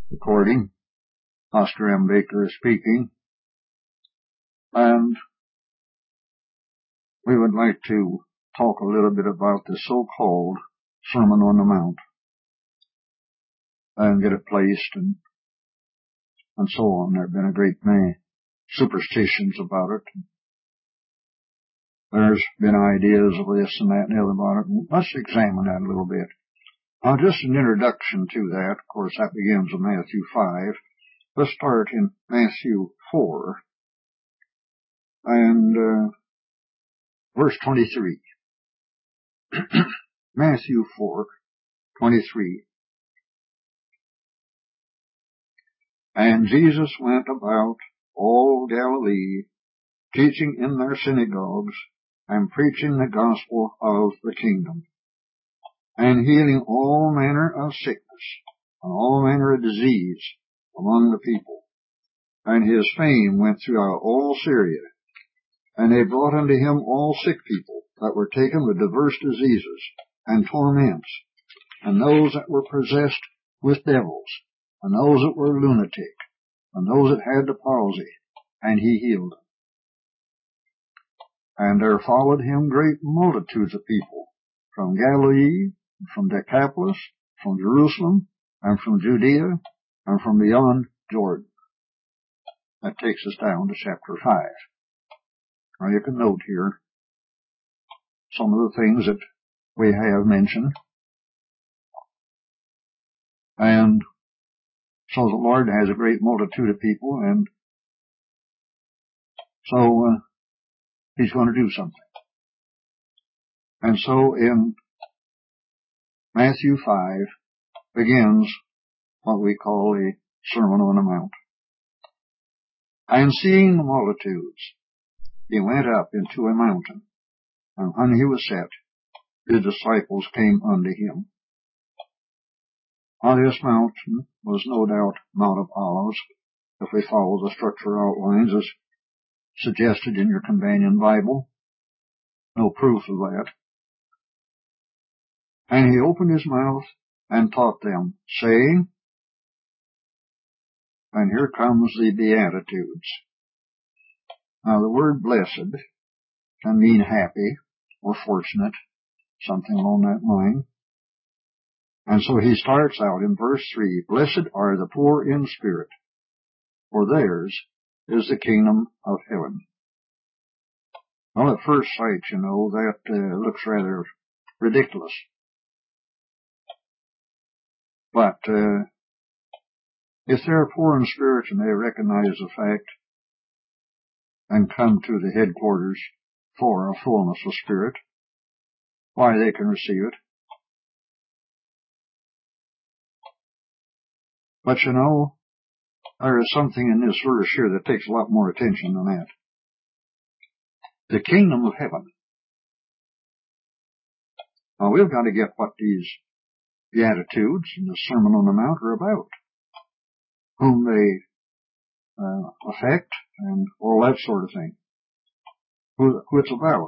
Recording. Oscar M. Baker is speaking, and we would like to talk a little bit about the so-called Sermon on the Mount and get it placed and so on. There have been a great many superstitions about it. There's been ideas of this and that and the other about it. Let's examine that a little bit. Now, just an introduction to that. Of course, that begins in Matthew 5. Let's start in Matthew 4 and verse 23. Matthew 4:23. And Jesus went about all Galilee, teaching in their synagogues and preaching the gospel of the kingdom, and healing all manner of sickness and all manner of disease among the people. And his fame went throughout all Syria, and they brought unto him all sick people that were taken with diverse diseases and torments, and those that were possessed with devils, and those that were lunatic, and those that had the palsy, and he healed them. And there followed him great multitudes of people from Galilee, from Decapolis, from Jerusalem, and from Judea, and from beyond Jordan. That takes us down to chapter 5. Now you can note here some of the things that we have mentioned. And so the Lord has a great multitude of people, and so he's going to do something. And so in Matthew 5 begins what we call the Sermon on the Mount. And seeing the multitudes, he went up into a mountain, and when he was set, his disciples came unto him. Now this mountain was no doubt Mount of Olives, if we follow the structure outlines as suggested in your companion Bible. No proof of that. And he opened his mouth and taught them, saying, and here comes the Beatitudes. Now the word blessed can mean happy or fortunate, something along that line. And so he starts out in verse 3, Blessed are the poor in spirit, for theirs is the kingdom of heaven. Well, at first sight, that looks rather ridiculous. But if they're poor in spirit and they recognize the fact and come to the headquarters for a fullness of spirit, why, they can receive it. But there is something in this verse here that takes a lot more attention than that. The kingdom of heaven. Now we've got to get what these Beatitudes and the Sermon on the Mount are about, whom they affect and all that sort of thing, who it's about.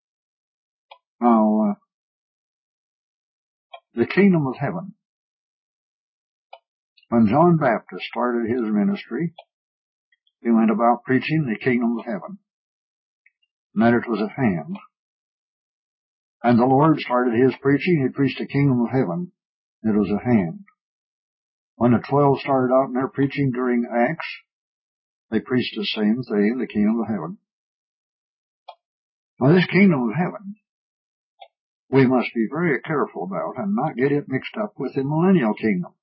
Now, the kingdom of heaven. When John Baptist started his ministry, he went about preaching the kingdom of heaven, and that it was at hand. And the Lord started his preaching, he preached the kingdom of heaven, it was at hand. When the 12 started out in their preaching during Acts, they preached the same thing, the kingdom of heaven. Now this kingdom of heaven, we must be very careful about and not get it mixed up with the millennial kingdom.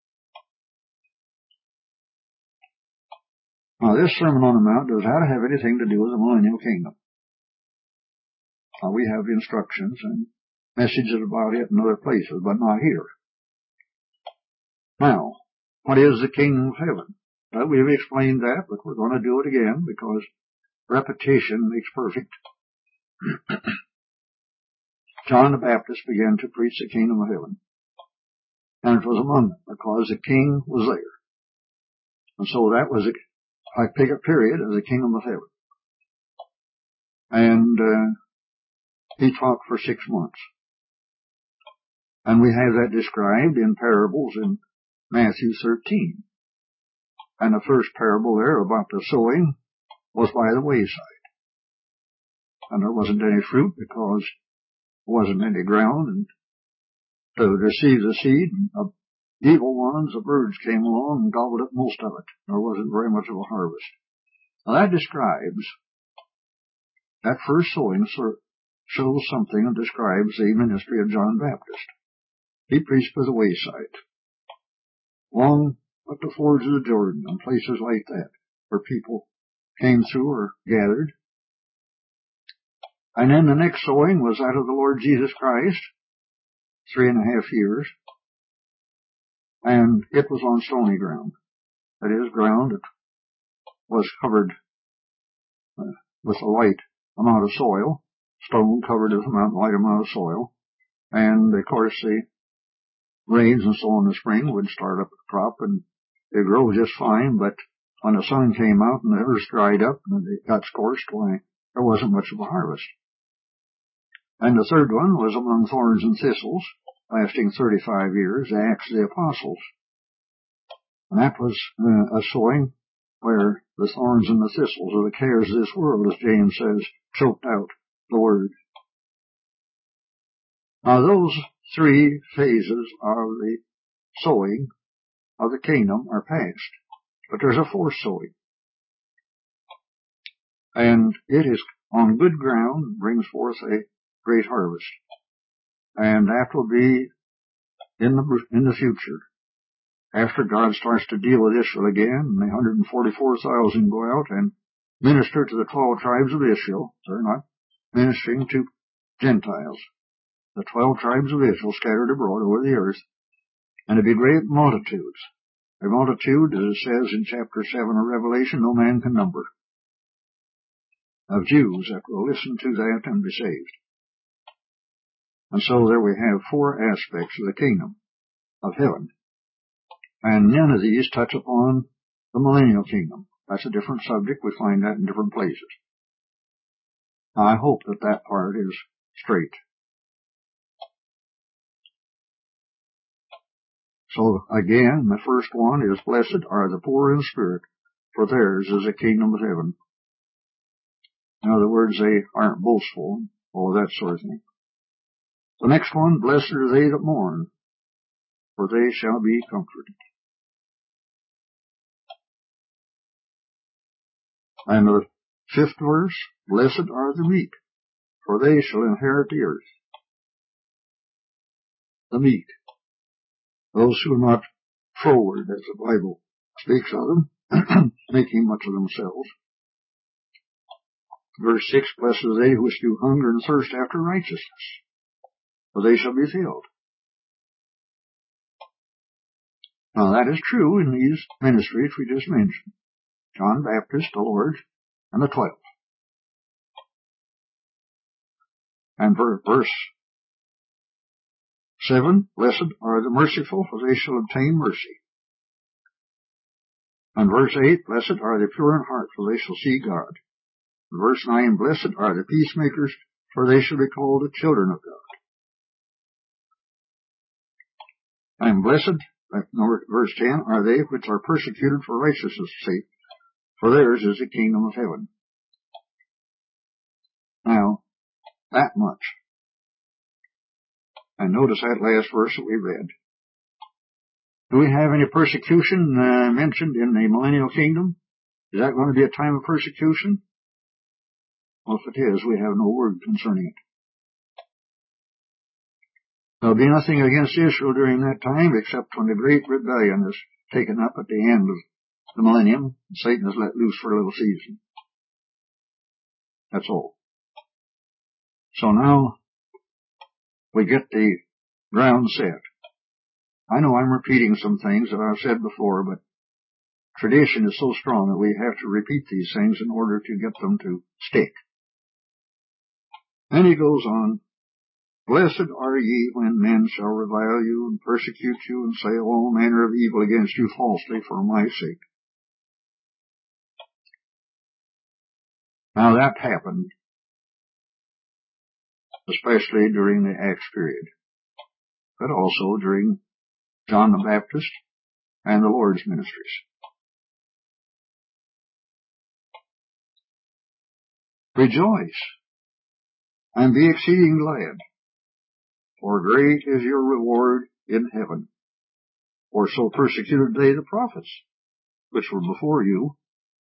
Now this Sermon on the Mount does not have anything to do with the millennial kingdom. Now we have instructions and messages about it in other places, but not here. Now, what is the kingdom of heaven? Well, we've explained that, but we're going to do it again because repetition makes perfect. John the Baptist began to preach the kingdom of heaven, and it was among them because the king was there. And so that was I pick a period as the kingdom of heaven. And he taught for 6 months. And we have that described in parables in Matthew 13. And the first parable there about the sowing was by the wayside. And there wasn't any fruit because there wasn't any ground and to receive the seed. And the evil ones, the birds, came along and gobbled up most of it. There wasn't very much of a harvest. Now that describes, that first sowing shows something and describes the ministry of John Baptist. He preached by the wayside, along at the fords of the Jordan and places like that, where people came through or gathered. And then the next sowing was that of the Lord Jesus Christ, 3.5 years, and it was on stony ground. That is, ground that was covered with a light amount of soil, stone covered with a light amount of soil, and of course the rains and so on in the spring would start up the crop and they grow just fine, but when the sun came out and the earth dried up and it got scorched, why, there wasn't much of a harvest. And the third one was among thorns and thistles, lasting 35 years, the Acts of the Apostles. And that was a sowing where the thorns and the thistles, or the cares of this world, as James says, choked out the word. Now those three phases of the sowing of the kingdom are past. But there's a fourth sowing. And it is on good ground, brings forth a great harvest. And that will be in the future. After God starts to deal with Israel again, and the 144,000 go out and minister to the 12 tribes of Israel. They're not ministering to Gentiles. The 12 tribes of Israel scattered abroad over the earth. And there'll be great multitudes. A multitude, as it says in chapter 7 of Revelation, no man can number, of Jews that will listen to that and be saved. And so there we have 4 aspects of the kingdom of heaven. And none of these touch upon the millennial kingdom. That's a different subject. We find that in different places. Now, I hope that that part is straight. So again, the first one is, blessed are the poor in spirit, for theirs is the kingdom of heaven. In other words, they aren't boastful, all that sort of thing. The next one, blessed are they that mourn, for they shall be comforted. And the 5th verse, blessed are the meek, for they shall inherit the earth. The meek, those who are not froward, as the Bible speaks of them, making much of themselves. Verse 6, blessed are they which do hunger and thirst after righteousness, for they shall be filled. Now that is true in these ministries we just mentioned. John Baptist, the Lord, and the 12. And verse 7, blessed are the merciful, for they shall obtain mercy. And verse 8, blessed are the pure in heart, for they shall see God. And verse 9, blessed are the peacemakers, for they shall be called the children of God. And blessed, verse 10, are they which are persecuted for righteousness' sake, for theirs is the kingdom of heaven. Now, that much. And notice that last verse that we read. Do we have any persecution mentioned in the millennial kingdom? Is that going to be a time of persecution? Well, if it is, we have no word concerning it. There'll be nothing against Israel during that time except when the great rebellion is taken up at the end of the millennium, and Satan is let loose for a little season. That's all. So now we get the ground set. I know I'm repeating some things that I've said before, but tradition is so strong that we have to repeat these things in order to get them to stick. And he goes on, blessed are ye when men shall revile you and persecute you and say all manner of evil against you falsely for my sake. Now that happened, especially during the Acts period, but also during John the Baptist and the Lord's ministries. Rejoice and be exceeding glad, for great is your reward in heaven. For so persecuted they the prophets, which were before you.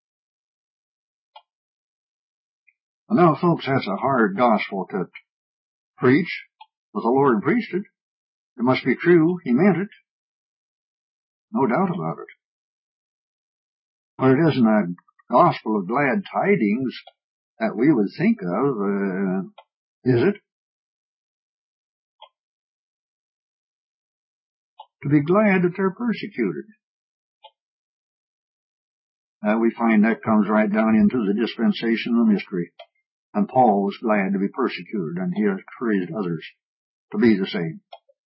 And now, folks, that's a hard gospel to preach, but the Lord preached it. It must be true. He meant it. No doubt about it. But it isn't a gospel of glad tidings that we would think of, is it? To be glad that they're persecuted. We find that comes right down into the dispensation of mystery. And Paul was glad to be persecuted, and he encouraged others to be the same.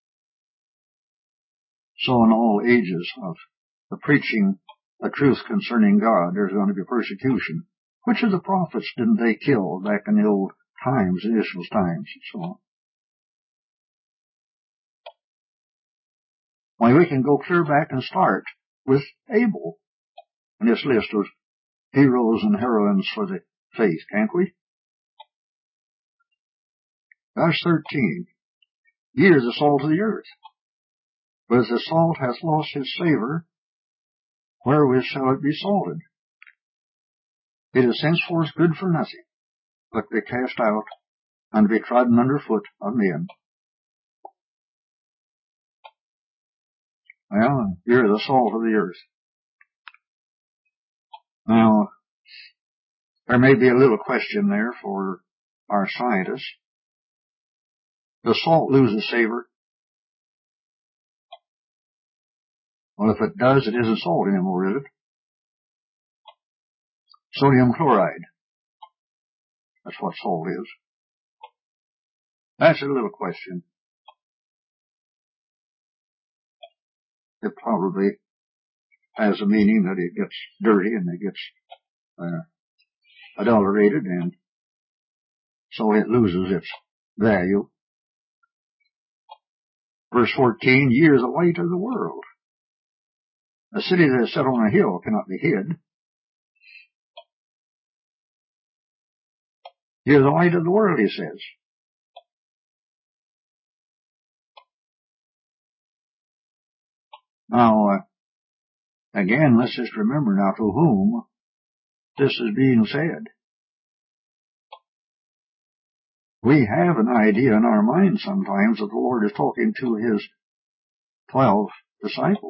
So in all ages of the preaching the truth concerning God, there's going to be persecution. Which of the prophets didn't they kill back in the old times, Israel's times, and so on? Why, we can go clear back and start with Abel in this list of heroes and heroines for the faith, can't we? Verse 13. Ye are the salt of the earth. But as the salt hath lost his savour, wherewith shall it be salted? It is henceforth good for nothing, but to be cast out and to be trodden under foot of men. Well, you're the salt of the earth. Now, there may be a little question there for our scientists. Does salt lose its savor? Well, if it does, it isn't salt anymore, is it? Sodium chloride. That's what salt is. That's a little question. It probably has a meaning that it gets dirty and it gets adulterated, and so it loses its value. Verse 14, ye are the light of the world. A city that is set on a hill cannot be hid. Ye are the light of the world, he says. Now, again, let's just remember now to whom this is being said. We have an idea in our mind sometimes that the Lord is talking to his 12 disciples.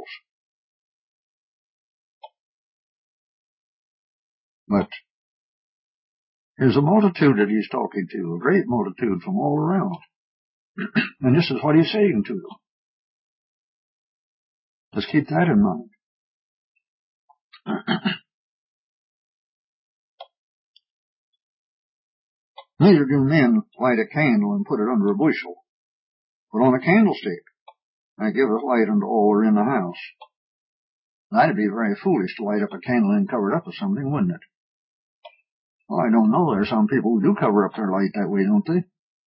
But there's a multitude that he's talking to, a great multitude from all around. And this is what he's saying to them. Just keep that in mind. Neither do men light a candle and put it under a bushel, but on a candlestick, and it giveth light unto all who are in the house. That'd be very foolish to light up a candle and cover it up with something, wouldn't it? Well, I don't know. There are some people who do cover up their light that way, don't they?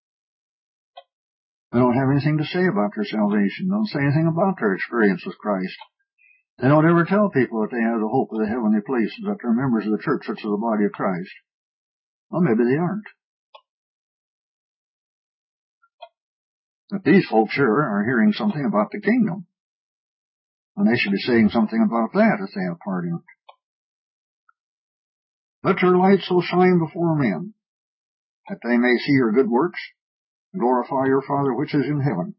They don't have anything to say about their salvation. Don't say anything about their experience with Christ. They don't ever tell people that they have the hope of the heavenly places, that they're members of the church, which is the body of Christ. Well, maybe they aren't. But these folks here are hearing something about the kingdom. And they should be saying something about that if they have part in it. Let your light so shine before men, that they may see your good works, and glorify your Father which is in heaven.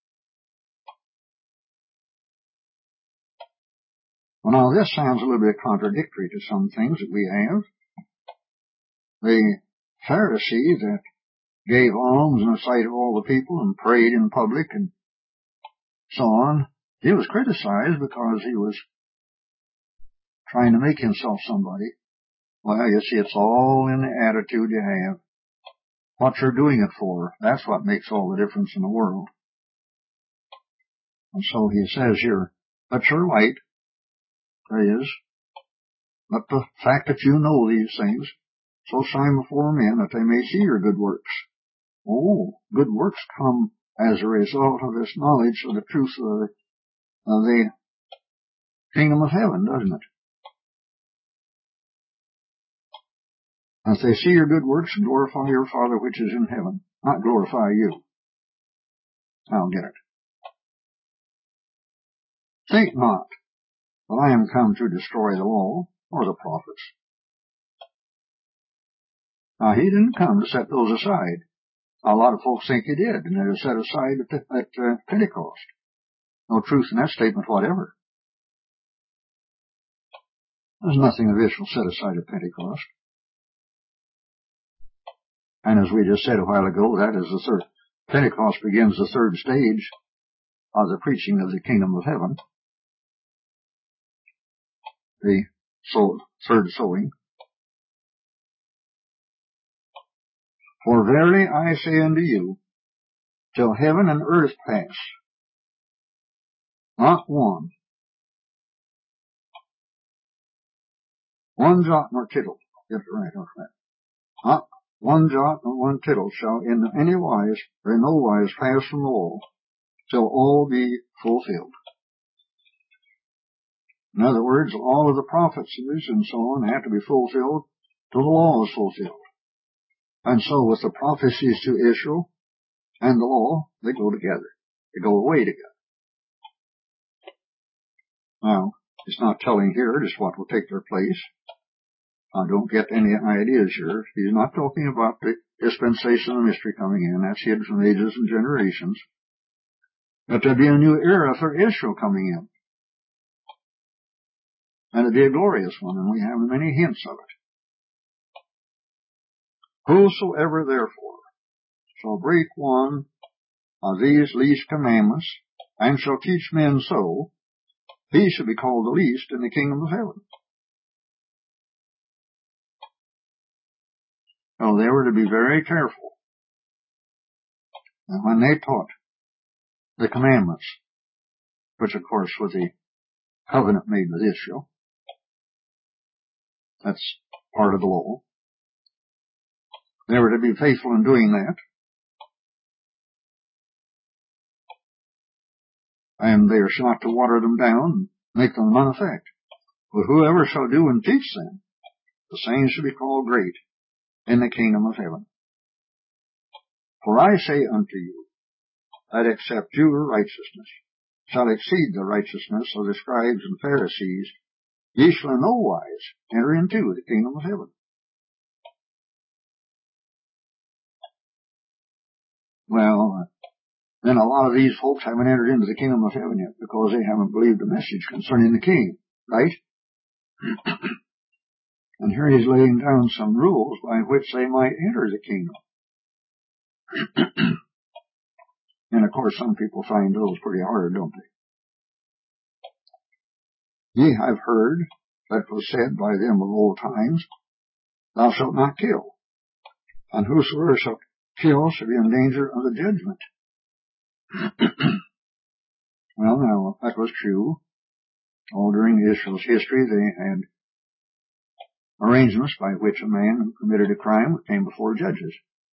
Well, now this sounds a little bit contradictory to some things that we have. The Pharisee that gave alms in the sight of all the people and prayed in public and so on, he was criticized because he was trying to make himself somebody. Well, you see, it's all in the attitude you have. What you're doing it for, that's what makes all the difference in the world. And so he says here, let your light, that is, let the fact that you know these things so shine before men that they may see your good works. Oh, good works come as a result of this knowledge of the truth of the kingdom of heaven, doesn't it? As they see your good works, glorify your Father which is in heaven, not glorify you. I'll get it. Think not that I am come to destroy the law or the prophets. Now, he didn't come to set those aside. A lot of folks think he did, and they were set aside at Pentecost. No truth in that statement whatever. There's nothing of Israel set aside at Pentecost. And as we just said a while ago, that is the third. Pentecost begins the third stage of the preaching of the kingdom of heaven. The third sowing. For verily I say unto you, till heaven and earth pass, not one jot nor tittle, get it right, not one jot nor one tittle shall in any wise or in no wise pass from the law, till all be fulfilled. In other words, all of the prophecies and so on have to be fulfilled till the law is fulfilled. And so with the prophecies to Israel and the law, they go together. They go away together. Now, it's not telling here just what will take their place. I don't get any ideas here. He's not talking about the dispensation of the mystery coming in. That's hid from ages and generations. But there'll be a new era for Israel coming in. And it'll be a glorious one, and we have many hints of it. Whosoever therefore shall break one of these least commandments, and shall teach men so, he shall be called the least in the kingdom of heaven. So they were to be very careful. And when they taught the commandments, which of course was the covenant made with Israel, that's part of the law, they were to be faithful in doing that. And they are not to water them down and make them none effect. But whoever shall do and teach them, the same shall be called great in the kingdom of heaven. For I say unto you, that except your righteousness shall exceed the righteousness of the scribes and Pharisees, ye shall in no wise enter into the kingdom of heaven. Well, then a lot of these folks haven't entered into the kingdom of heaven yet because they haven't believed the message concerning the king, right? And here he's laying down some rules by which they might enter the kingdom. And of course some people find those pretty hard, don't they? Ye have heard that was said by them of old times, thou shalt not kill, and whosoever shall kill shall be in danger of the judgment. Well, now, that was true. All during Israel's history, they had arrangements by which a man who committed a crime came before judges.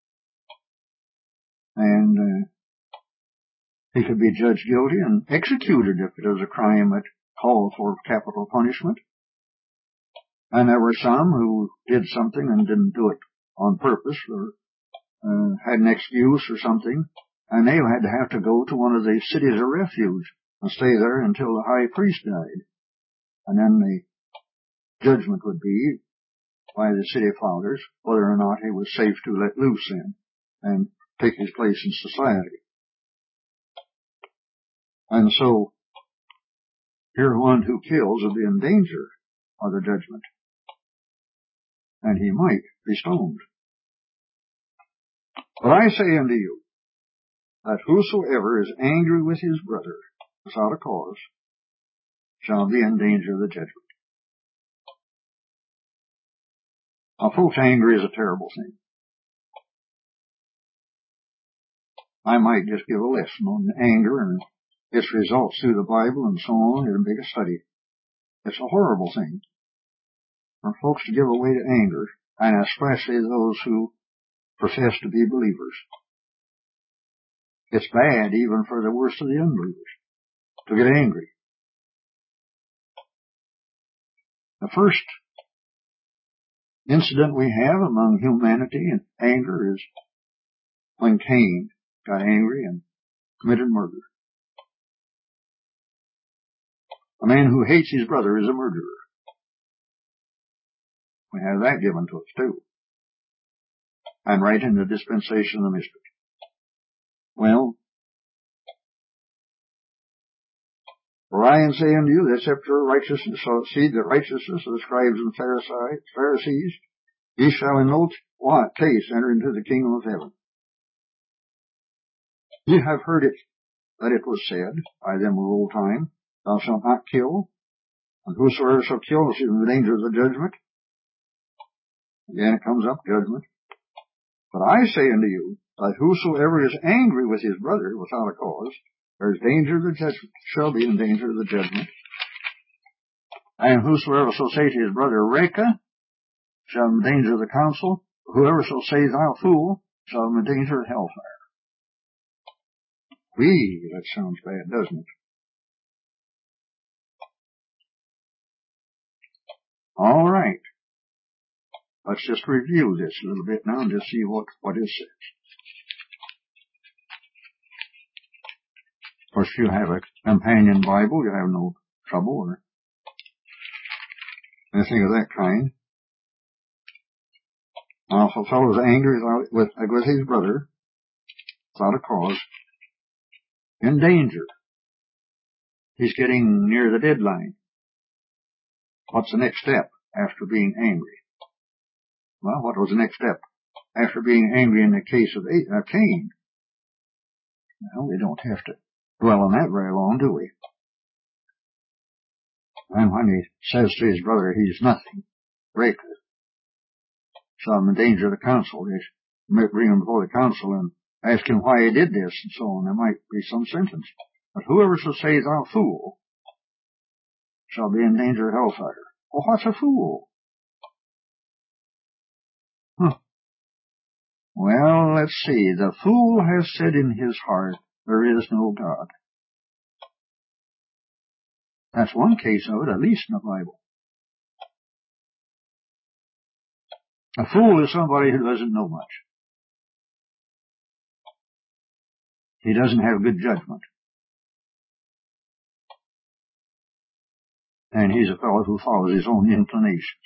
And he could be judged guilty and executed if it was a crime that called for capital punishment. And there were some who did something and didn't do it on purpose or had an excuse or something, and they had to go to one of the cities of refuge and stay there until the high priest died. And then the judgment would be by the city fathers whether or not he was safe to let loose in and take his place in society. And so here one who kills would be in danger of the judgment, and he might be stoned. But I say unto you, that whosoever is angry with his brother without a cause shall be in danger of the judgment. Now, folks, anger is a terrible thing. I might just give a lesson on anger and its results through the Bible and so on in a bigger study. It's a horrible thing for folks to give away to anger, and especially those who profess to be believers. It's bad even for the worst of the unbelievers to get angry. The first incident we have among humanity and anger is when Cain got angry and committed murder. A man who hates his brother is a murderer. We have that given to us too. And right in the dispensation of the mystery. Well, for I say unto you that scepter of righteousness shall seed the righteousness of the scribes and Pharisees, ye shall in no case enter into the kingdom of heaven. Ye have heard it, that it was said by them of old time, thou shalt not kill, and whosoever shall kill is in the danger of the judgment. Again it comes up, judgment. But I say unto you, that whosoever is angry with his brother without a cause, there is danger of the judgment, shall be in danger of the judgment. And whosoever shall say to his brother, Reka, shall be in danger of the council. Whoever shall say, thou fool, shall be in danger of hellfire. Whee, that sounds bad, doesn't it? All right. Let's just review this a little bit now and just see what it says. Of course, if you have a companion Bible, you have no trouble or anything of that kind. Now, if a fellow is angry with his brother, without a cause, in danger, he's getting near the deadline. What's the next step after being angry? Well, what was the next step after being angry in the case of Cain? Well, we don't have to dwell on that very long, do we? And when he says to his brother he's nothing, Reka, shall be in danger of the council, they might bring him before the council and ask him why he did this and so on. There might be some sentence. But whoever shall say, thou fool, shall be in danger of hellfire. Well, what's a fool? Well, let's see. The fool has said in his heart, there is no God. That's one case of it, at least in the Bible. A fool is somebody who doesn't know much. He doesn't have good judgment. And he's a fellow who follows his own inclinations.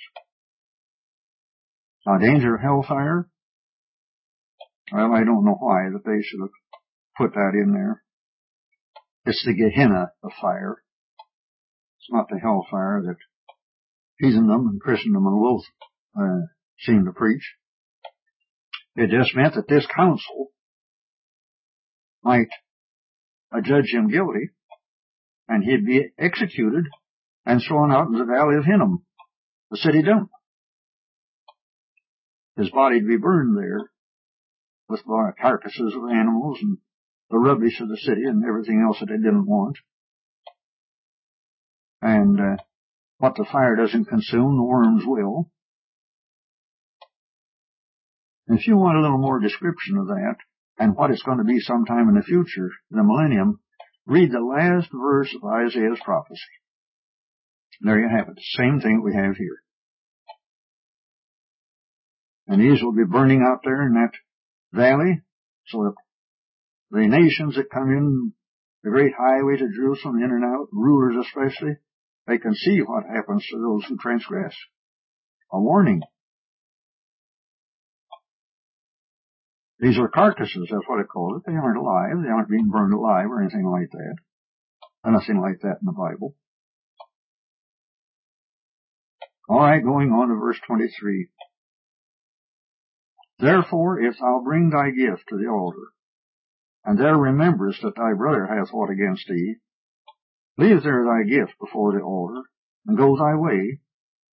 Now, danger of hellfire? Well, I don't know why that they should have put that in there. It's the Gehenna of fire. It's not the hellfire that heathendom and Christendom and both seem to preach. It just meant that this council might judge him guilty, and he'd be executed and thrown out in the valley of Hinnom, the city dump. His body'd be burned there with carcasses of animals and the rubbish of the city and everything else that they didn't want. And what the fire doesn't consume, the worms will. And if you want a little more description of that and what it's going to be sometime in the future, the millennium, read the last verse of Isaiah's prophecy. There you have it. Same thing we have here. And these will be burning out there in that valley, so that the nations that come in the great highway to Jerusalem, in and out, rulers especially, they can see what happens to those who transgress. A warning. These are carcasses, that's what I call it. They aren't alive. They aren't being burned alive or anything like that. There's nothing like that in the Bible. All right, going on to verse 23. Therefore, if thou bring thy gift to the altar, and there rememberest that thy brother hath aught against thee, leave there thy gift before the altar, and go thy way.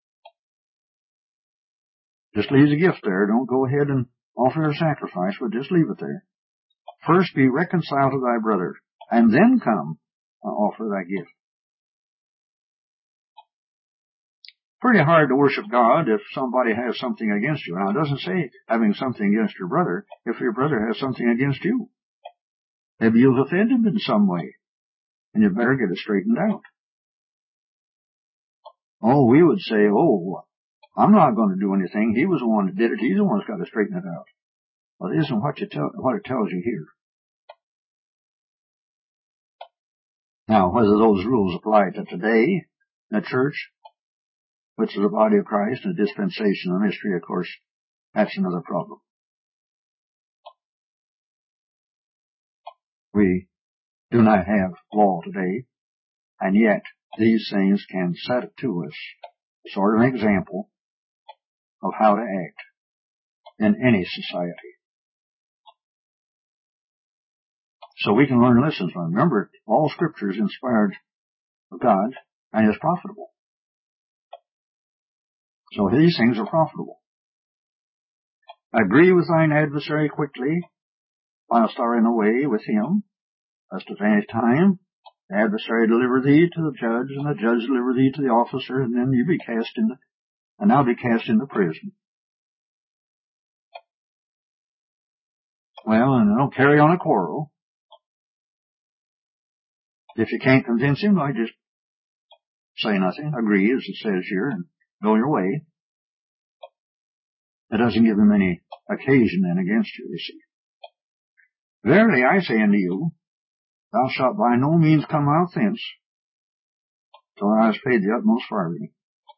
Just leave the gift there. Don't go ahead and offer a sacrifice, but just leave it there. First be reconciled to thy brother, and then come and offer thy gift. Pretty hard to worship God if somebody has something against you. Now, it doesn't say having something against your brother if your brother has something against you. Maybe you've offended him in some way, and you better get it straightened out. Oh, we would say, oh, I'm not going to do anything. He was the one that did it. He's the one that's got to straighten it out. Well, it isn't what it tells you here. Now, whether those rules apply to today, the church, which is the body of Christ, and the dispensation of mystery, of course, that's another problem. We do not have law today, and yet these things can set to us sort of an example of how to act in any society. So we can learn lessons from them. Remember, all Scripture is inspired of God and is profitable. So these things are profitable. Agree with thine adversary quickly, whilst thou art in the way with him, lest at any time the adversary deliver thee to the judge, and the judge deliver thee to the officer, and then you be cast into prison. Well, and don't carry on a quarrel. If you can't convince him, I just say nothing, agree, as it says here, and go your way. It doesn't give him any occasion then against you, you see. Verily I say unto you, thou shalt by no means come out thence till thou hast paid the utmost farthing.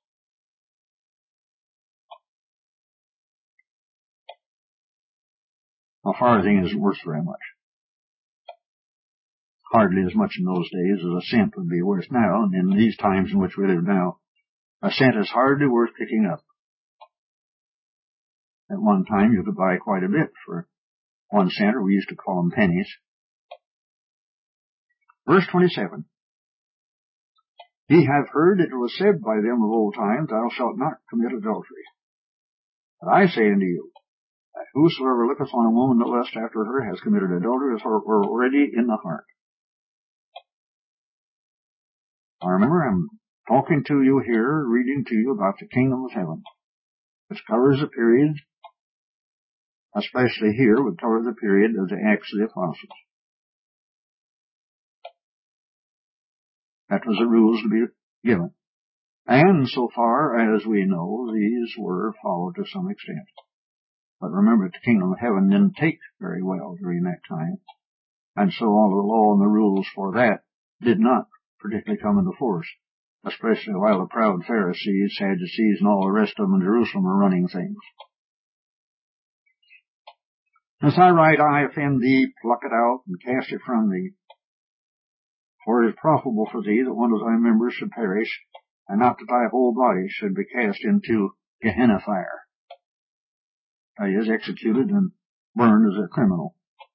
A farthing isn't worth very much. Hardly as much in those days as a cent would be worth now, and in these times in which we live now, a cent is hardly worth picking up. At one time you could buy quite a bit for 1 cent, or we used to call them pennies. Verse 27. Ye have heard it was said by them of old time, thou shalt not commit adultery. But I say unto you, that whosoever looketh on a woman to lust after her has committed adultery with her already in the heart. Now remember, I'm talking to you here, reading to you about the kingdom of heaven, which covers the period, especially here, would cover the period of the Acts of the Apostles. That was the rules to be given. And so far as we know, these were followed to some extent. But remember, the kingdom of heaven didn't take very well during that time. And so all the law and the rules for that did not particularly come into force, especially while the proud Pharisees, Sadducees, and all the rest of them in Jerusalem are running things. As thy right eye offend thee, pluck it out and cast it from thee. For it is profitable for thee that one of thy members should perish, and not that thy whole body should be cast into Gehenna fire. He is executed and burned as a criminal.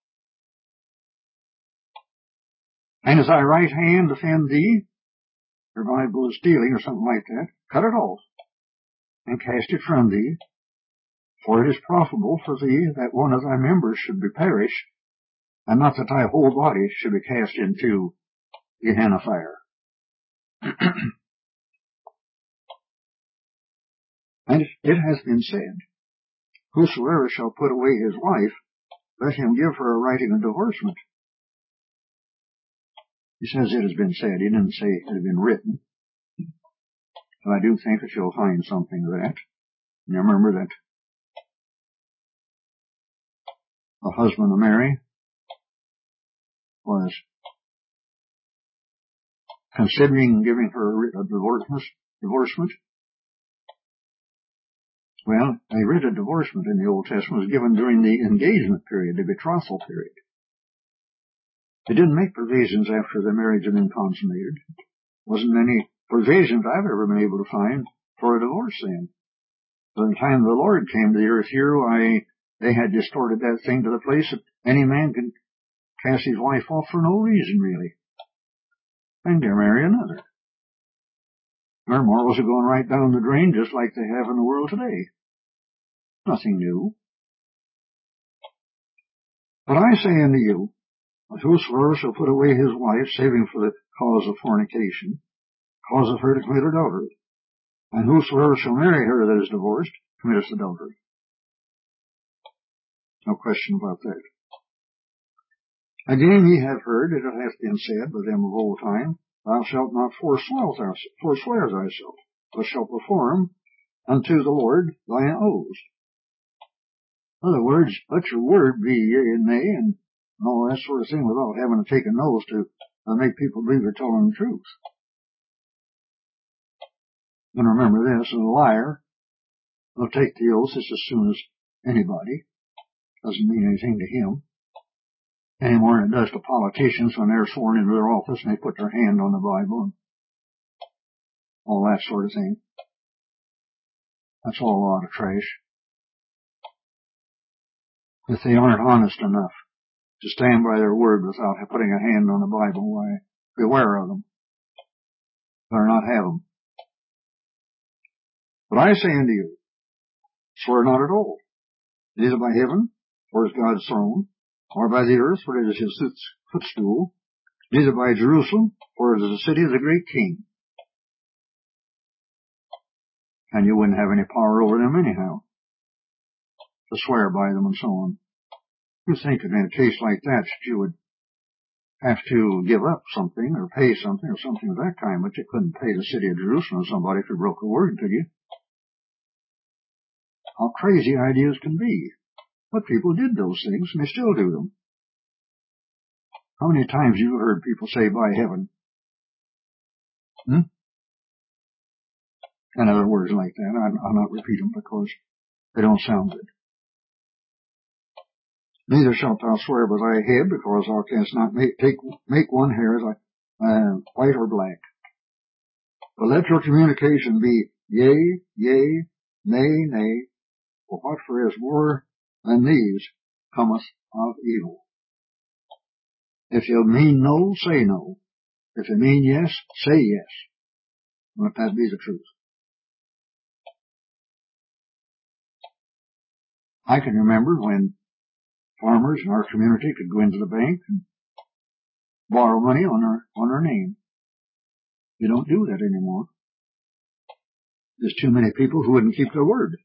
And as thy right hand offend thee, your Bible is stealing or something like that, cut it off and cast it from thee. For it is profitable for thee that one of thy members should be perished, and not that thy whole body should be cast into Gehenna fire. And it has been said, whosoever shall put away his wife, let him give her a writing of divorcement. He says it has been said. He didn't say it had been written. But I do think that you'll find something of that. And remember that the husband of Mary was considering giving her a divorcement. Well, a writ of divorcement in the Old Testament was given during the engagement period, the betrothal period. They didn't make provisions after the marriage had been consummated. Wasn't any provisions I've ever been able to find for a divorce then. By the time the Lord came to the earth here, they had distorted that thing to the place that any man could cast his wife off for no reason, really, and go marry another. Their morals are going right down the drain, just like they have in the world today. Nothing new. But I say unto you, that whosoever shall put away his wife, saving for the cause of fornication, causeth her to commit adultery. And whosoever shall marry her that is divorced, committeth adultery. No question about that. Again ye have heard, it hath been said by them of old time, thou shalt not forswear thyself. but shalt perform unto the Lord thine oaths. In other words, let your word be yea and nay and all that sort of thing without having to take an oath to make people believe you're telling the truth. And remember this, a liar will take the oath just as soon as anybody. Doesn't mean anything to him. Any more than it does to politicians when they're sworn into their office and they put their hand on the Bible and all that sort of thing. That's all a lot of trash. If they aren't honest enough to stand by their word without putting a hand on the Bible, why, beware of them. Better not have them. But I say unto you, swear not at all, neither by heaven, for it is God's throne, or by the earth, for it is his footstool, neither by Jerusalem, for it is the city of the great king. And you wouldn't have any power over them anyhow, to swear by them and so on. You think that in a case like that you would have to give up something or pay something or something of that kind, but you couldn't pay the city of Jerusalem to somebody if you broke a word, could you? How crazy ideas can be. But people did those things, and they still do them. How many times have you heard people say, by heaven? And other words like that. I'll not repeat them because they don't sound good. Neither shalt thou swear by thy head, because thou canst not make one hair white or black. But let your communication be yea, yea, nay, nay, for whatsoever is more than these cometh of evil. If you mean no, say no. If you mean yes, say yes. Let that be the truth. I can remember when farmers in our community could go into the bank and borrow money on their name. You don't do that anymore. There's too many people who wouldn't keep their word.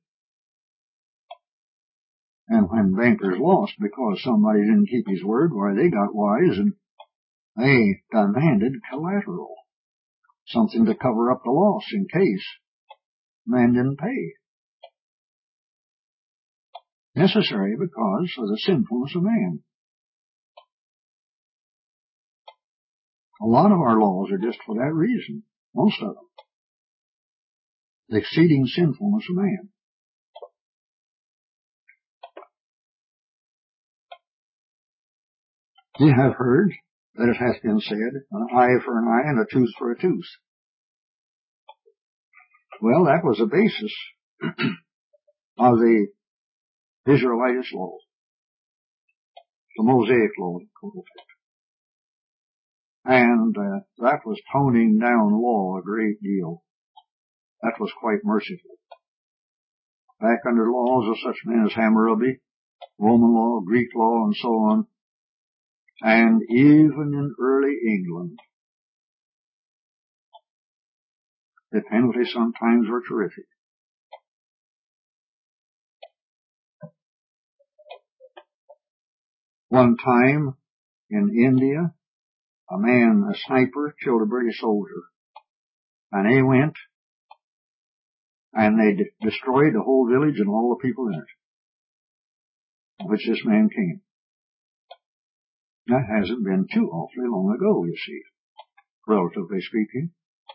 And when bankers lost because somebody didn't keep his word, why, they got wise and they demanded collateral. Something to cover up the loss in case the man didn't pay. Necessary because of the sinfulness of man. A lot of our laws are just for that reason. Most of them. The exceeding sinfulness of man. Ye have heard that it hath been said, an eye for an eye and a tooth for a tooth. Well, that was the basis of the Israelitish law. The Mosaic law. And that was toning down law a great deal. That was quite merciful. Back under laws of such men as Hammurabi, Roman law, Greek law, and so on, and even in early England, the penalties sometimes were terrific. One time in India, a sniper, killed a British soldier. And they went and they destroyed the whole village and all the people in it, which this man came. That hasn't been too awfully long ago, you see, relatively speaking.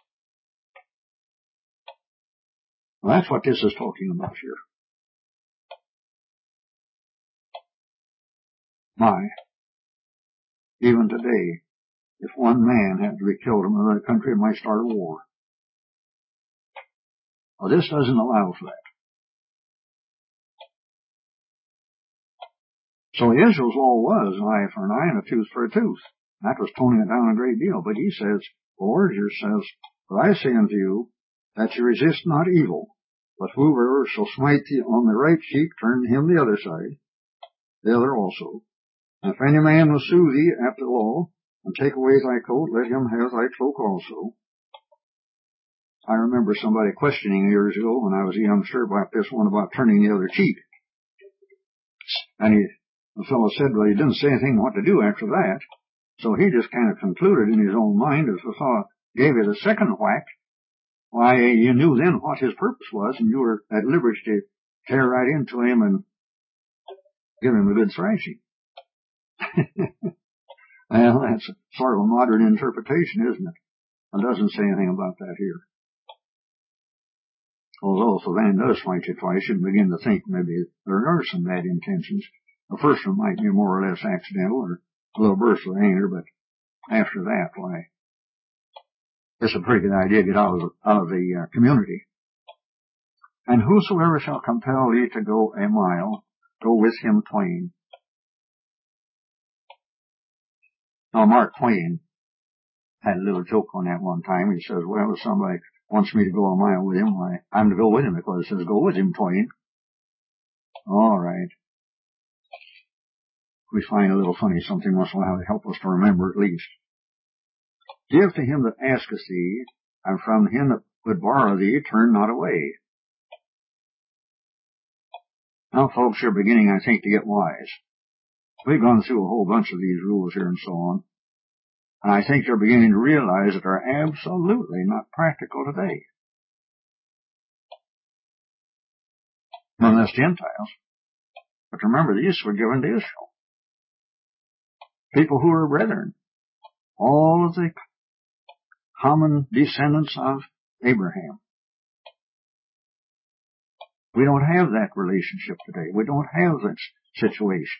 Well, that's what this is talking about here. Even today, if one man had to be killed in another country, it might start a war. Well, this doesn't allow for that. So Israel's law was an eye for an eye and a tooth for a tooth. That was toning it down a great deal. But he says, the Lord here says, but I say unto you, that you resist not evil, but whoever shall smite thee on the right cheek, turn him the other side, the other also. And if any man will sue thee at the law, and take away thy coat, let him have thy cloak also. I remember somebody questioning years ago when I was a youngster about this one about turning the other cheek. And the fellow said, well, he didn't say anything what to do after that. So he just kind of concluded in his own mind, if the fellow gave you the second whack why, you knew then what his purpose was, and you were at liberty to tear right into him and give him a good thrashing. Well, that's sort of a modern interpretation, isn't it? It doesn't say anything about that here. Although if a man does fight you twice, you begin to think maybe there are some bad intentions. The first one might be more or less accidental or a little burst of anger, but after that, why, it's a pretty good idea to get out of the community. And whosoever shall compel thee to go a mile, go with him twain. Now, Mark Twain had a little joke on that one time. He says, well, if somebody wants me to go a mile with him, why, I'm to go with him because it says go with him, Twain. All right. We find a little funny something once in a while to help us to remember at least. Give to him that asketh thee, and from him that would borrow thee, turn not away. Now, folks, you're beginning, I think, to get wise. We've gone through a whole bunch of these rules here and so on, and I think you're beginning to realize that they're absolutely not practical today. None less Gentiles. But remember, these were given to Israel. People who are brethren. All of the common descendants of Abraham. We don't have that relationship today. We don't have that situation.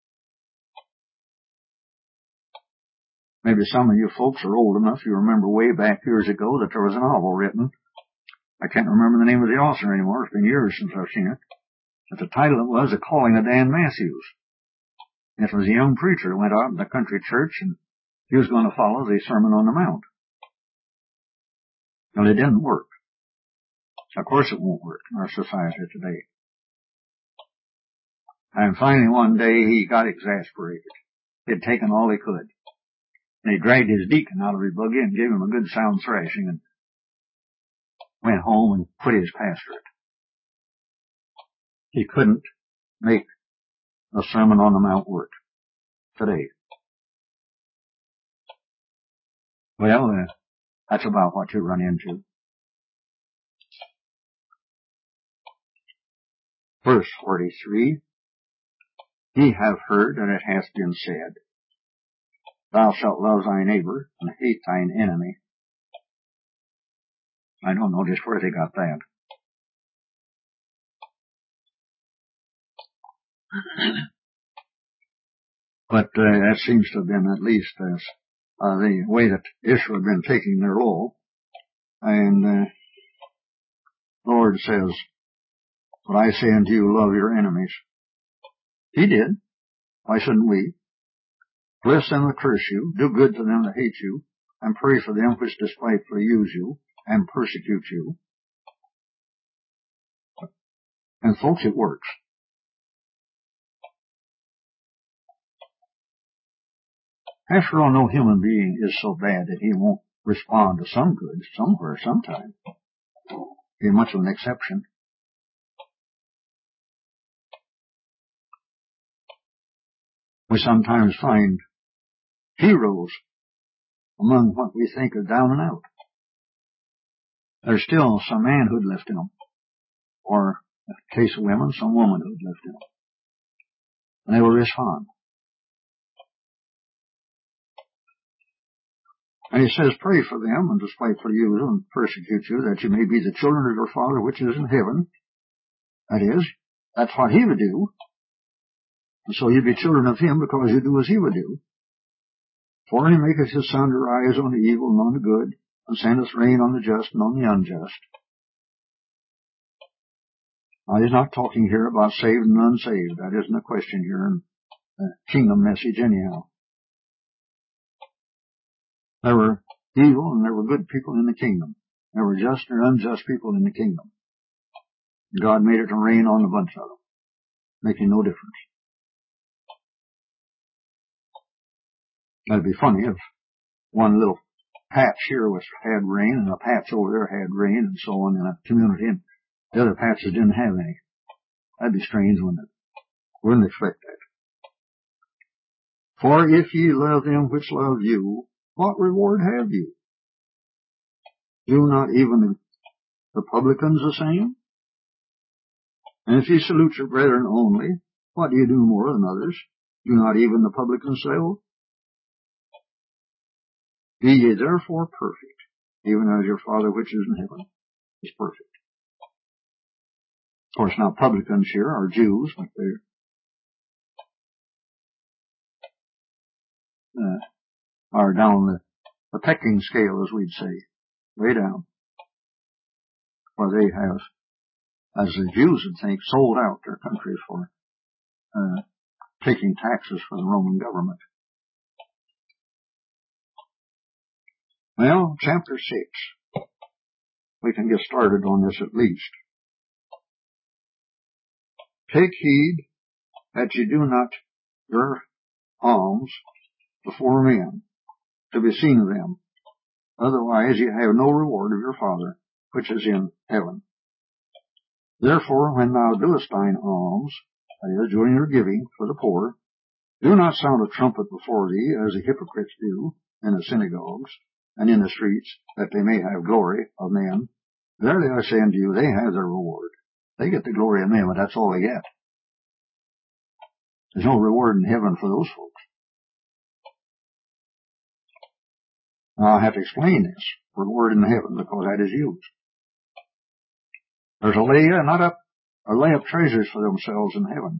Maybe some of you folks are old enough, you remember way back years ago that there was a novel written. I can't remember the name of the author anymore. It's been years since I've seen it. But the title of it was The Calling of Dan Matthews. It was a young preacher who went out in the country church and he was going to follow the Sermon on the Mount. Well, it didn't work. Of course it won't work in our society today. And finally one day he got exasperated. He'd taken all he could. And he dragged his deacon out of his buggy and gave him a good sound thrashing and went home and quit his pastorate. He couldn't make a Sermon on the Mount work today. Well, that's about what you run into. Verse 43, ye have heard that it hath been said, thou shalt love thy neighbor and hate thine enemy. I don't know just where they got that. But that seems to have been at least the way that Israel had been taking their law. And the Lord says, but I say unto you, love your enemies. He did. Why shouldn't we? Bless them that curse you, do good to them that hate you, and pray for them which despitefully use you and persecute you. And folks, it works. After all, no human being is so bad that he won't respond to some good somewhere, sometime. Be much of an exception. We sometimes find heroes among what we think are down and out. There's still some manhood left in them. Or, in the case of women, some womanhood left in them. And they will respond. And he says, pray for them and despitefully use them and persecute you, that you may be the children of your Father which is in heaven. That is, that's what he would do. And so you be children of him because you do as he would do. For he maketh his sun to rise on the evil and on the good, and sendeth rain on the just and on the unjust. Now, he's not talking here about saved and unsaved. That isn't a question here in the kingdom message anyhow. There were evil and there were good people in the kingdom. There were just or unjust people in the kingdom. God made it to rain on a bunch of them, making no difference. That'd be funny if one little patch here had rain and a patch over there had rain and so on in a community and the other patches didn't have any. That'd be strange, wouldn't it? Wouldn't expect that. For if ye love them which love you, what reward have you? Do not even The publicans the same? And if ye salute your brethren only, what do you do more than others? Do not even the publicans so? Be ye therefore perfect, even as your Father which is in heaven is perfect. Of course, now publicans here are Jews, but they are down the pecking scale, as we'd say, way down, where they have, as the Jews would think, sold out their country for taking taxes from the Roman government. Well, chapter 6. We can get started on this at least. Take heed that ye do not your alms before men, to be seen of them. Otherwise ye have no reward of your Father, which is in heaven. Therefore, when thou doest thine alms, that is, doing your giving for the poor, do not sound a trumpet before thee, as the hypocrites do in the synagogues and in the streets, that they may have glory of men. Verily I say unto you, they have their reward. They get the glory of men, but that's all they get. There's no reward in heaven for those folks. Now I have to explain this reward in heaven, because that is used. There's a lay up treasures for themselves in heaven.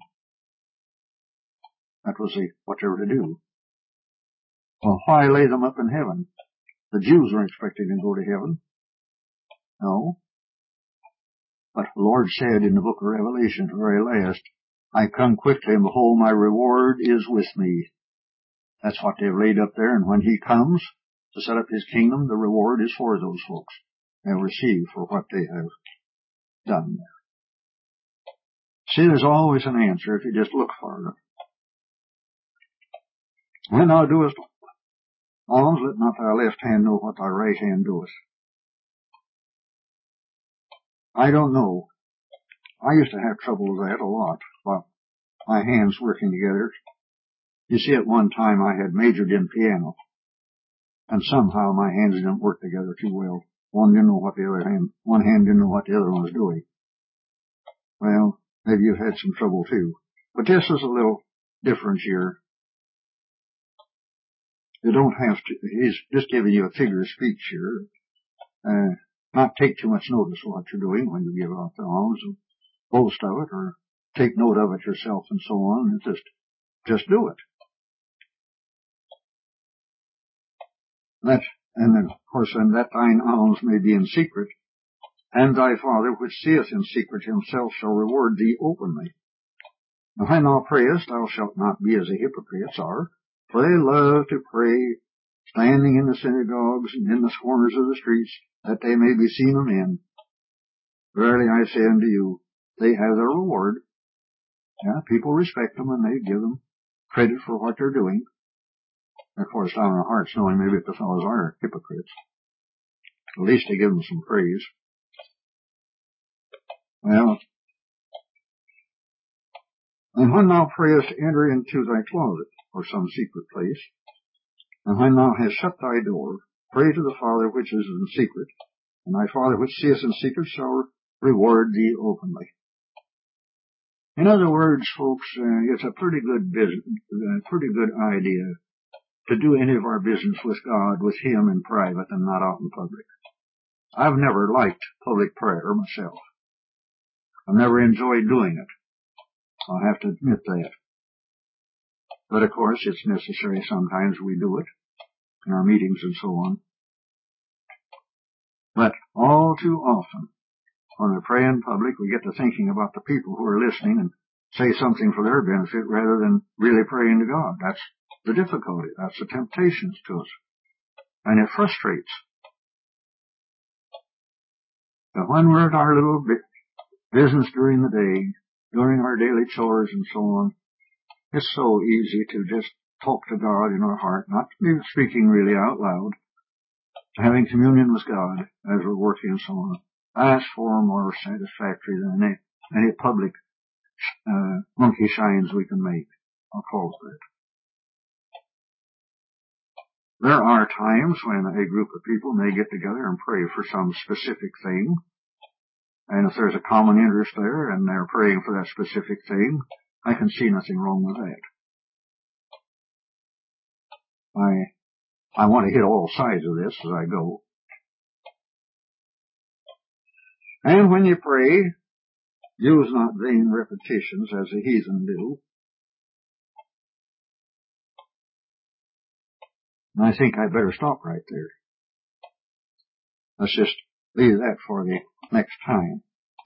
That was what they were to do. Well, why lay them up in heaven? The Jews were expecting to go to heaven. No. But the Lord said in the book of Revelation, the very last, I come quickly, and behold, my reward is with me. That's what they've laid up there, and when he comes to set up his kingdom, the reward is for those folks. They'll receive for what they have done there. See, there's always an answer if you just look for it. When thou doest alms, let not thy left hand know what thy right hand doeth. I don't know. I used to have trouble with that a lot, but my hands working together. You see, at one time I had majored in piano, and somehow my hands didn't work together too well. One hand didn't know what the other one was doing. Well, maybe you've had some trouble too. But this is a little difference here. You don't have to, he's just giving you a figure of speech here. Not take too much notice of what you're doing when you give out the alms, and boast of it, or take note of it yourself and so on. It's just do it. And then, of course, and that thine alms may be in secret, and thy Father which seeth in secret himself shall reward thee openly. And when thou prayest, thou shalt not be as the hypocrites are, for they love to pray, standing in the synagogues and in the corners of the streets, that they may be seen of men. Verily I say unto you, they have their reward. Yeah, people respect them, and they give them credit for what they're doing. Of course, down in our hearts, knowing maybe the fellows are hypocrites. At least they give them some praise. Well, and when thou prayest, enter into thy closet, or some secret place, and when thou hast shut thy door, pray to the Father which is in secret, and thy Father which seeth in secret shall reward thee openly. In other words, folks, it's a pretty good idea to do any of our business with God, with Him in private and not out in public. I've never liked public prayer myself. I've never enjoyed doing it. I'll have to admit that. But of course, it's necessary sometimes we do it in our meetings and so on. But all too often, when we pray in public, we get to thinking about the people who are listening and say something for their benefit rather than really praying to God. That's the difficulty. That's the temptations to us. And it frustrates. But when we're at our little business during the day, during our daily chores and so on, it's so easy to just talk to God in our heart, not speaking really out loud, having communion with God as we're working and so on. That's far more satisfactory than any public monkey shines we can make. I'll call it that. There are times when a group of people may get together and pray for some specific thing, And if there's a common interest there and they're praying for that specific thing, I can see nothing wrong with that. I want to hit all sides of this as I go. And when you pray, use not vain repetitions as the heathen do. And I think I'd better stop right there. Let's just leave that for the next time.